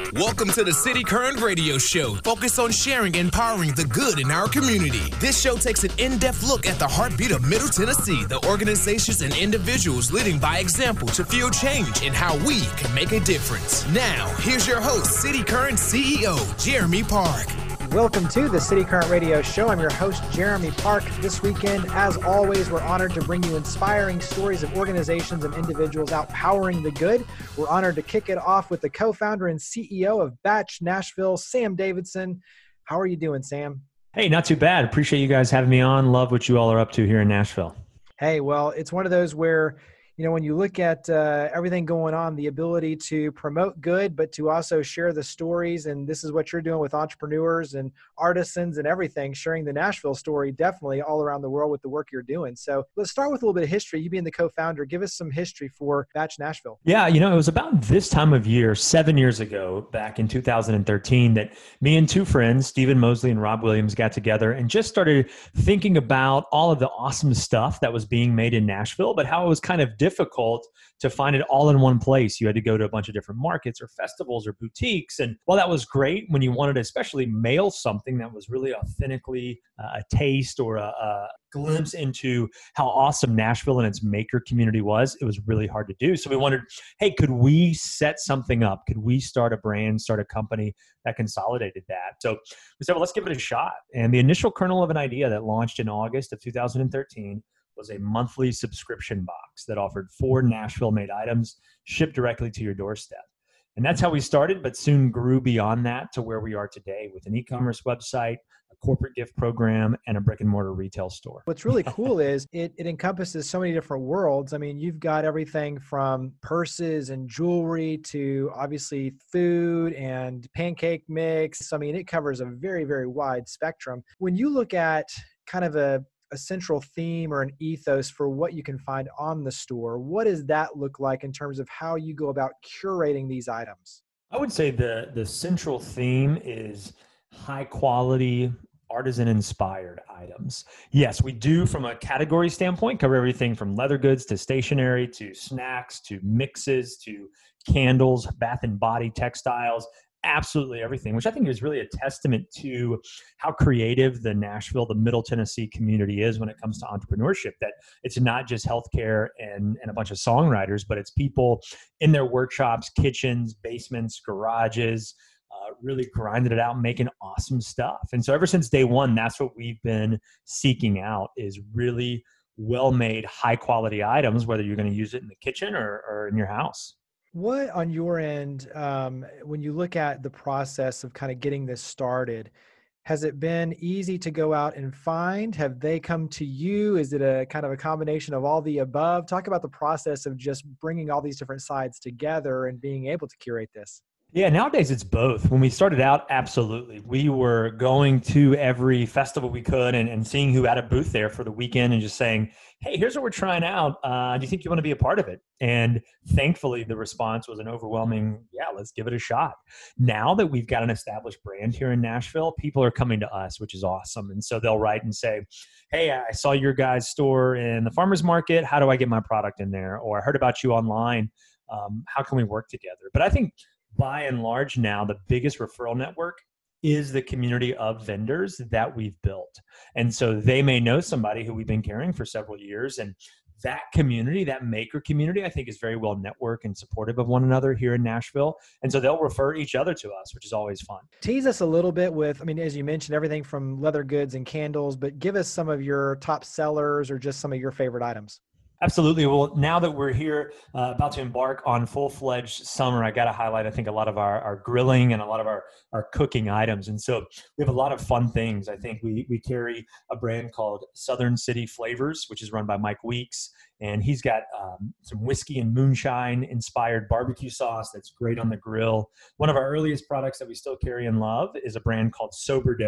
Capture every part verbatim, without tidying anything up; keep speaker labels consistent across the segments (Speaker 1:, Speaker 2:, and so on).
Speaker 1: Welcome to the City Current Radio Show, focused on sharing and empowering the good in our community. This show takes an in-depth look at the heartbeat of Middle Tennessee, the organizations and individuals leading by example to fuel change and how we can make a difference. Now, here's your host, City Current C E O, Jeremy Park.
Speaker 2: Welcome to the City Current Radio Show. I'm your host, Jeremy Park. This weekend, as always, we're honored to bring you inspiring stories of organizations and individuals out powering the good. We're honored to kick it off with the co-founder and C E O of Batch Nashville, Sam Davidson. How are you doing, Sam?
Speaker 3: Hey, not too bad. Appreciate you guys having me on. Love what you all are up to here in Nashville.
Speaker 2: Hey, well, it's one of those where, you know, when you look at uh, everything going on, the ability to promote good, but to also share the stories, and this is what you're doing with entrepreneurs and artisans and everything, sharing the Nashville story definitely all around the world with the work you're doing. So let's start with a little bit of history. You being the co-founder, give us some history for Batch Nashville.
Speaker 3: Yeah, you know, it was about this time of year, seven years ago, back in two thousand thirteen, that me and two friends, Stephen Mosley and Rob Williams, got together and just started thinking about all of the awesome stuff that was being made in Nashville, but how it was kind of different difficult to find it all in one place. You had to go to a bunch of different markets or festivals or boutiques. And while that was great, when you wanted to especially mail something that was really authentically uh, a taste or a, a glimpse into how awesome Nashville and its maker community was, it was really hard to do. So we wondered, hey, could we set something up? Could we start a brand, start a company that consolidated that? So we said, well, let's give it a shot. And the initial kernel of an idea that launched in August of two thousand thirteen was a monthly subscription box that offered four Nashville-made items shipped directly to your doorstep. And that's how we started, but soon grew beyond that to where we are today with an e-commerce website, a corporate gift program, and a brick and mortar retail store.
Speaker 2: What's really cool is it, it encompasses so many different worlds. I mean, you've got everything from purses and jewelry to obviously food and pancake mix. I mean, it covers a very, very wide spectrum. When you look at kind of a a central theme or an ethos for what you can find on the store, what does that look like in terms of how you go about curating these items?
Speaker 3: I would say the, the central theme is high quality, artisan inspired items. Yes, we do from a category standpoint cover everything from leather goods to stationery to snacks to mixes to candles, bath and body textiles, absolutely everything, which I think is really a testament to how creative the Nashville, the Middle Tennessee community is when it comes to entrepreneurship, that it's not just healthcare and, and a bunch of songwriters, but it's people in their workshops, kitchens, basements, garages, uh, really grinding it out, making awesome stuff. And so ever since day one, that's what we've been seeking out, is really well-made, high-quality items, whether you're going to use it in the kitchen or, or in your house.
Speaker 2: What on your end, um, when you look at the process of kind of getting this started, has it been easy to go out and find? Have they come to you? Is it a kind of a combination of all the above? Talk about the process of just bringing all these different sides together and being able to curate this.
Speaker 3: Yeah, nowadays it's both. When we started out, absolutely. We were going to every festival we could and, and seeing who had a booth there for the weekend and just saying, hey, here's what we're trying out. Uh, do you think you want to be a part of it? And thankfully, the response was an overwhelming, yeah, let's give it a shot. Now that we've got an established brand here in Nashville, people are coming to us, which is awesome. And so they'll write and say, hey, I saw your guys' store in the farmer's market. How do I get my product in there? Or I heard about you online. Um, how can we work together? But I think by and large now, the biggest referral network is the community of vendors that we've built. And so they may know somebody who we've been carrying for several years. And that community, that maker community, I think is very well networked and supportive of one another here in Nashville. And so they'll refer each other to us, which is always fun.
Speaker 2: Tease us a little bit with, I mean, as you mentioned, everything from leather goods and candles, but give us some of your top sellers or just some of your favorite items.
Speaker 3: Absolutely. Well, now that we're here, uh, about to embark on full-fledged summer, I got to highlight, I think, a lot of our, our grilling and a lot of our, our cooking items. And so we have a lot of fun things. I think we we carry a brand called Southern City Flavors, which is run by Mike Weeks. And he's got um, some whiskey and moonshine inspired barbecue sauce that's great on the grill. One of our earliest products that we still carry and love is a brand called Sober Dough,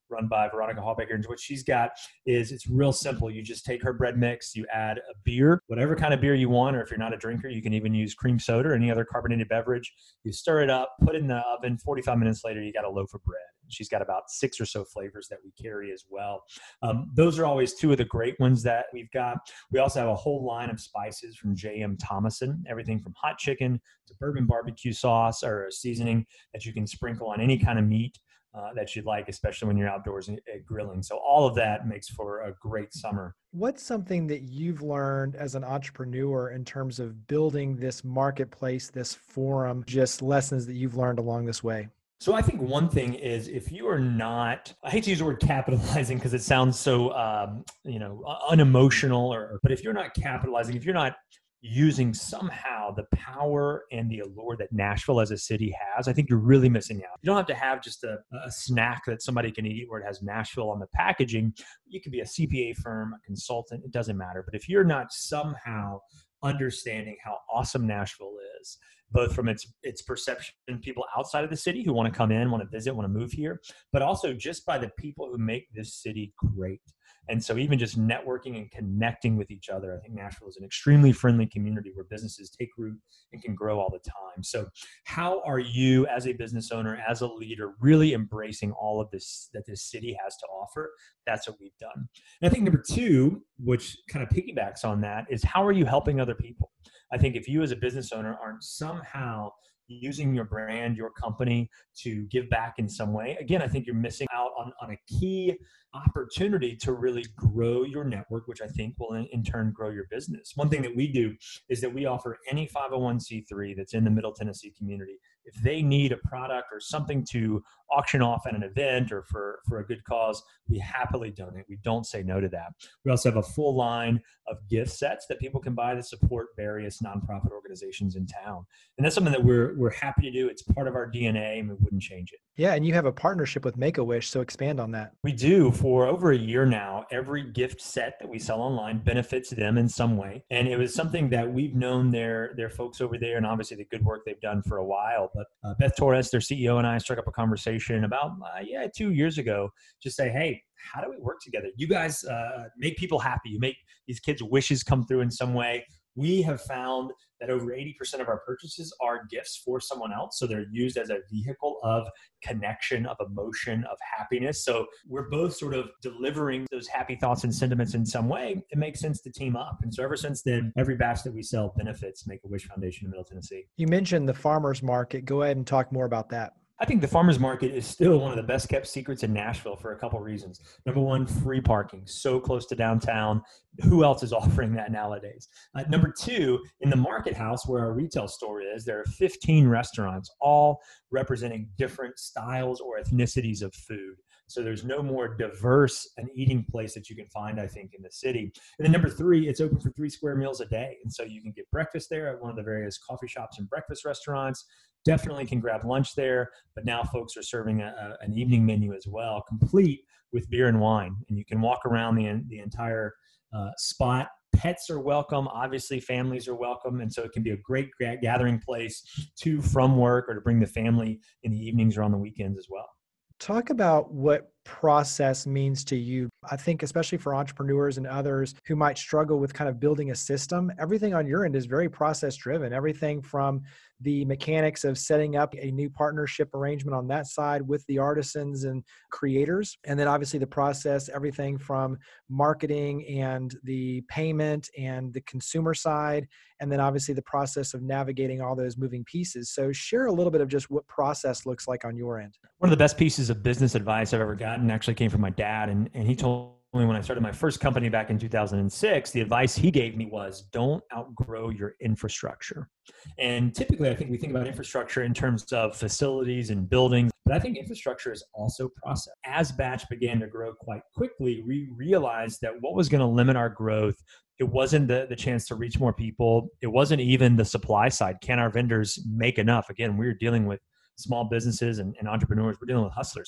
Speaker 3: run by Veronica Hallbaker. And what she's got is it's real simple. You just take her bread mix, you add a beer, whatever kind of beer you want, or if you're not a drinker, you can even use cream soda or any other carbonated beverage. You stir it up, put it in the oven. forty-five minutes later, you got a loaf of bread. She's got about six or so flavors that we carry as well. Um, those are always two of the great ones that we've got. We also have a whole line of spices from J M Thomason, everything from hot chicken to bourbon barbecue sauce or a seasoning that you can sprinkle on any kind of meat uh, that you'd like, especially when you're outdoors and, and grilling. So all of that makes for a great summer.
Speaker 2: What's something that you've learned as an entrepreneur in terms of building this marketplace, this forum, just lessons that you've learned along this way?
Speaker 3: So I think one thing is if you are not, I hate to use the word capitalizing because it sounds so, um, you know, unemotional, or, but if you're not capitalizing, if you're not using somehow the power and the allure that Nashville as a city has, I think you're really missing out. You don't have to have just a, a snack that somebody can eat where it has Nashville on the packaging. You could be a C P A firm, a consultant, it doesn't matter. But if you're not somehow understanding how awesome Nashville is, both from its its perception, people outside of the city who want to come in, want to visit, want to move here, but also just by the people who make this city great. And so even just networking and connecting with each other, I think Nashville is an extremely friendly community where businesses take root and can grow all the time. So how are you as a business owner, as a leader, really embracing all of this that this city has to offer? That's what we've done. And I think number two, which kind of piggybacks on that, is how are you helping other people? I think if you as a business owner aren't somehow using your brand, your company to give back in some way, again, I think you're missing out on, on a key opportunity to really grow your network, which I think will in, in turn grow your business. One thing that we do is that we offer any five oh one c three that's in the Middle Tennessee community, if they need a product or something to auction off at an event or for, for a good cause, we happily donate. We don't say no to that. We also have a full line of gift sets that people can buy to support various nonprofit organizations in town. And that's something that we're we're happy to do. It's part of our D N A and we wouldn't change it.
Speaker 2: Yeah, and you have a partnership with Make-A-Wish, so expand on that.
Speaker 3: We do. For over a year now, every gift set that we sell online benefits them in some way. And it was something that we've known their, their folks over there and obviously the good work they've done for a while. But uh, Beth Torres, their C E O, and I struck up a conversation about, uh, yeah, two years ago, just say, hey, how do we work together? You guys uh, make people happy. You make these kids' wishes come through in some way. We have found that over eighty percent of our purchases are gifts for someone else. So they're used as a vehicle of connection, of emotion, of happiness. So we're both sort of delivering those happy thoughts and sentiments in some way. It makes sense to team up. And so ever since then, every batch that we sell benefits Make-A-Wish Foundation in Middle Tennessee.
Speaker 2: You mentioned the farmers market. Go ahead and talk more about that.
Speaker 3: I think the farmers market is still one of the best kept secrets in Nashville for a couple of reasons. Number one, free parking, so close to downtown. Who else is offering that nowadays? Uh, number two, in the market house where our retail store is, there are fifteen restaurants, all representing different styles or ethnicities of food. So there's no more diverse an eating place that you can find, I think, in the city. And then number three, it's open for three square meals a day. And so you can get breakfast there at one of the various coffee shops and breakfast restaurants. Definitely can grab lunch there, but now folks are serving a, a, an evening menu as well, complete with beer and wine. And you can walk around the, the entire uh, spot. Pets are welcome. Obviously, families are welcome. And so it can be a great gathering place to, from work, or to bring the family in the evenings or on the weekends as well.
Speaker 2: Talk about what process means to you. I think especially for entrepreneurs and others who might struggle with kind of building a system, everything on your end is very process driven. Everything from the mechanics of setting up a new partnership arrangement on that side with the artisans and creators. And then obviously the process, everything from marketing and the payment and the consumer side. And then obviously the process of navigating all those moving pieces. So share a little bit of just what process looks like on your end.
Speaker 3: One of the best pieces of business advice I've ever gotten actually came from my dad. And, and he told me when I started my first company back in two thousand six, the advice he gave me was don't outgrow your infrastructure. And typically I think we think about infrastructure in terms of facilities and buildings, but I think infrastructure is also process. As Batch began to grow quite quickly, we realized that what was going to limit our growth, it wasn't the, the chance to reach more people. It wasn't even the supply side. Can our vendors make enough? Again, we were dealing with small businesses and, and entrepreneurs. We're dealing with hustlers here.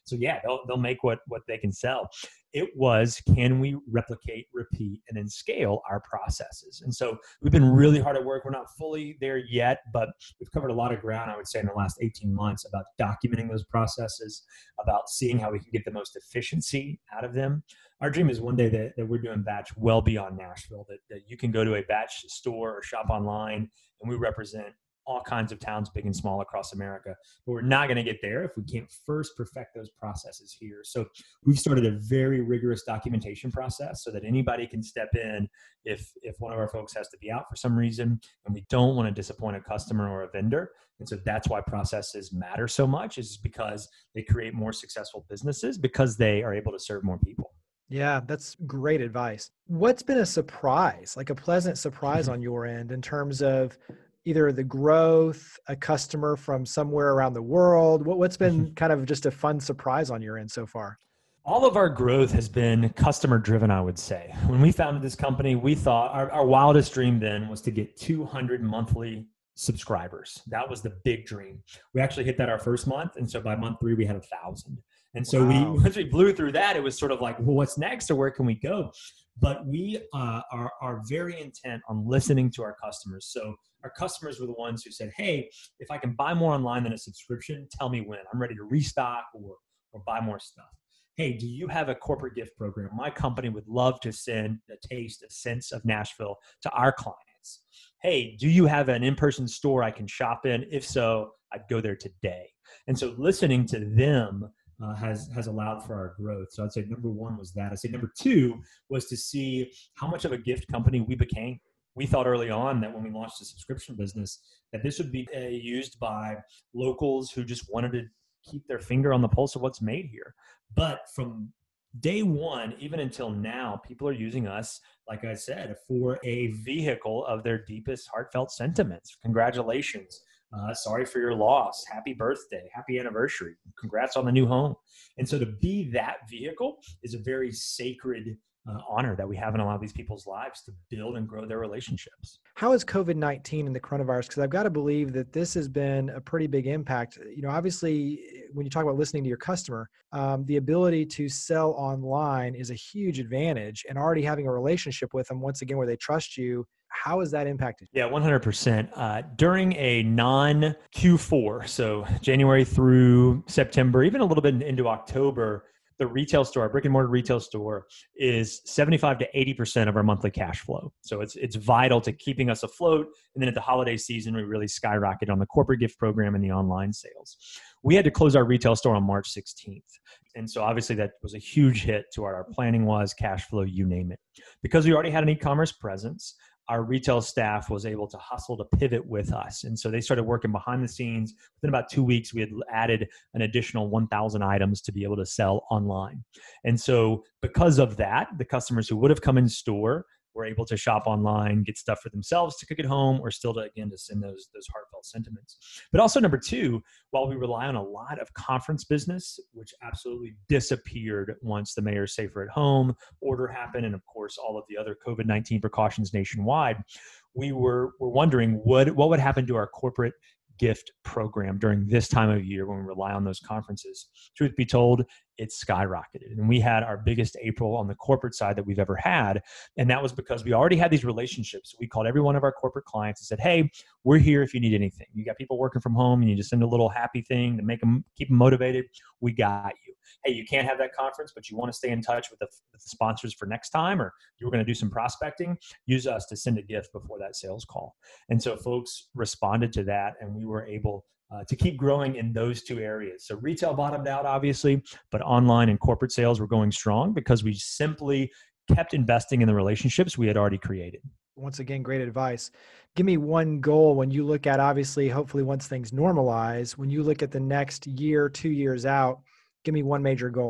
Speaker 3: So yeah, they'll, they'll make what, what they can sell. It was, can we replicate, repeat, and then scale our processes? And so we've been really hard at work. We're not fully there yet, but we've covered a lot of ground, I would say, in the last eighteen months about documenting those processes, about seeing how we can get the most efficiency out of them. Our dream is one day that, that we're doing batch well beyond Nashville, that, that you can go to a batch store or shop online, and we represent all kinds of towns, big and small, across America. But we're not going to get there if we can't first perfect those processes here. So we've started a very rigorous documentation process so that anybody can step in if, if one of our folks has to be out for some reason, and we don't want to disappoint a customer or a vendor. And so that's why processes matter so much, is because they create more successful businesses because they are able to serve more people.
Speaker 2: Yeah, that's great advice. What's been a surprise, like a pleasant surprise on your end in terms of either the growth, a customer from somewhere around the world? What, what's been kind of just a fun surprise on your end so far?
Speaker 3: All of our growth has been customer driven, I would say. When we founded this company, we thought our, our wildest dream then was to get two hundred monthly subscribers. That was the big dream. We actually hit that our first month. And so by month three, we had a thousand. And so wow. we, once we blew through that, it was sort of like, well, what's next, or where can we go? But we uh, are, are very intent on listening to our customers. So our customers were the ones who said, hey, if I can buy more online than a subscription, tell me when. I'm ready to restock or, or buy more stuff. Hey, do you have a corporate gift program? My company would love to send a taste, a sense of Nashville to our clients. Hey, do you have an in-person store I can shop in? If so, I'd go there today. And so listening to them Uh, has has allowed for our growth. So I'd say number one was that. I'd say number two was to see how much of a gift company we became. We thought early on that when we launched the subscription business, that this would be uh, used by locals who just wanted to keep their finger on the pulse of what's made here. But from day one, even until now, people are using us, like I said, for a vehicle of their deepest heartfelt sentiments. Congratulations. Uh, sorry for your loss. Happy birthday. Happy anniversary. Congrats on the new home. And so to be that vehicle is a very sacred uh, honor that we have in a lot of these people's lives to build and grow their relationships.
Speaker 2: How is COVID nineteen and the coronavirus? Because I've got to believe that this has been a pretty big impact. You know, obviously, when you talk about listening to your customer, um, the ability to sell online is a huge advantage, and already having a relationship with them, once again, where they trust you. How has that impacted you?
Speaker 3: Yeah, one hundred percent. Uh, during a non Q four, so January through September, even a little bit into October, the retail store, our brick and mortar retail store, is seventy-five to eighty percent of our monthly cash flow. So it's it's vital to keeping us afloat. And then at the holiday season, we really skyrocketed on the corporate gift program and the online sales. We had to close our retail store on March sixteenth. And so obviously that was a huge hit to what our planning was, cash flow, you name it. Because we already had an e-commerce presence, our retail staff was able to hustle to pivot with us. And so they started working behind the scenes. Within about two weeks, we had added an additional one thousand items to be able to sell online. And so because of that, the customers who would have come in store were able to shop online, get stuff for themselves to cook at home, or still to, again, to send those, those heartfelt sentiments. But also number two, while we rely on a lot of conference business, which absolutely disappeared once the mayor's safer at home order happened, and of course, all of the other COVID nineteen precautions nationwide, we were, were wondering what, what would happen to our corporate gift program during this time of year when we rely on those conferences. Truth be told, it skyrocketed. And we had our biggest April on the corporate side that we've ever had. And that was because we already had these relationships. We called every one of our corporate clients and said, hey, we're here if you need anything. You got people working from home, you need to send a little happy thing to make them, keep them motivated. We got you. Hey, you can't have that conference, but you want to stay in touch with the, with the sponsors for next time, or you were going to do some prospecting, use us to send a gift before that sales call. And so folks responded to that, and we were able Uh, to keep growing in those two areas. So retail bottomed out, obviously, but online and corporate sales were going strong because we simply kept investing in the relationships we had already created.
Speaker 2: Once again, great advice. Give me one goal when you look at, obviously, hopefully once things normalize, when you look at the next year, two years out, give me one major goal.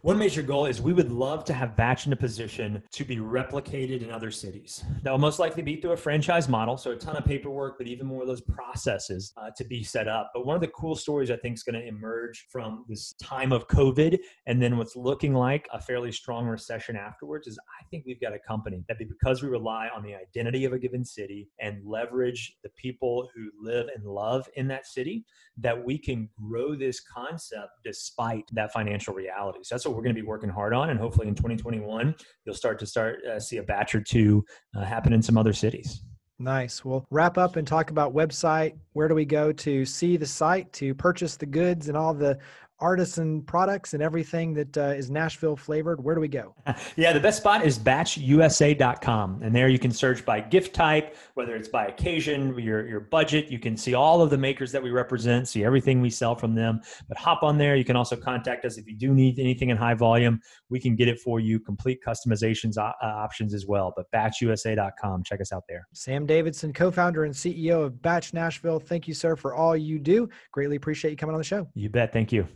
Speaker 3: One major goal is we would love to have Batch in a position to be replicated in other cities. That will most likely be through a franchise model, so a ton of paperwork, but even more of those processes uh, to be set up. But one of the cool stories I think is going to emerge from this time of COVID and then what's looking like a fairly strong recession afterwards is I think we've got a company that, because we rely on the identity of a given city and leverage the people who live and love in that city, that we can grow this concept despite that financial reality. So that's what we're going to be working hard on. And hopefully in twenty twenty-one, you'll start to start uh, see a batch or two uh, happen in some other cities.
Speaker 2: Nice. We'll wrap up and talk about website. Where do we go to see the site, to purchase the goods and all the artisan products and everything that uh, is Nashville flavored? Where do we go?
Speaker 3: Yeah, the best spot is batch U S A dot com. And there you can search by gift type, whether it's by occasion, your, your budget. You can see all of the makers that we represent, see everything we sell from them. But hop on there. You can also contact us if you do need anything in high volume. We can get it for you, complete customizations uh, options as well. But batch U S A dot com. Check us out there.
Speaker 2: Sam Davidson, co-founder and C E O of Batch Nashville. Thank you, sir, for all you do. Greatly appreciate you coming on the show.
Speaker 3: You bet. Thank you.